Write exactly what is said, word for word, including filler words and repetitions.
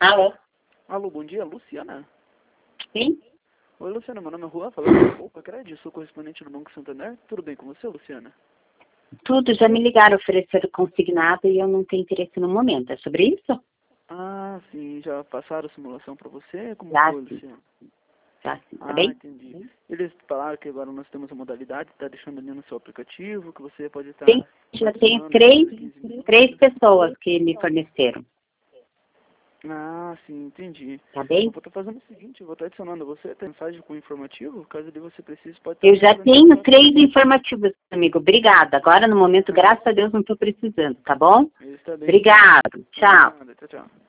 Alô? Alô, bom dia, Luciana? Sim? Oi, Luciana, meu nome é Juan, falando do Opa Credit, sou correspondente do Banco Santander. Tudo bem com você, Luciana? Tudo, já me ligaram oferecendo consignado e eu não tenho interesse no momento. É sobre isso? Ah, sim, já passaram a simulação para você? Como Já foi, sim, Luciana? já sim, tá Ah, bem? entendi. Eles falaram que agora nós temos a modalidade, está deixando ali no seu aplicativo, que você pode estar Sim, já tenho participando a três, cada quinze três minutos. pessoas que me forneceram, Ah, sim, entendi. tá Eu bem? vou estar fazendo o seguinte, eu vou estar adicionando você, tem mensagem com informativo, caso de você precise, pode estar Eu já entrando em tenho contato três comigo. informativos, amigo. Obrigada. Agora, no momento, Ah, graças a Deus, não estou precisando, tá bom? está bem então. Obrigado. Tchau. Nada, tchau, tchau.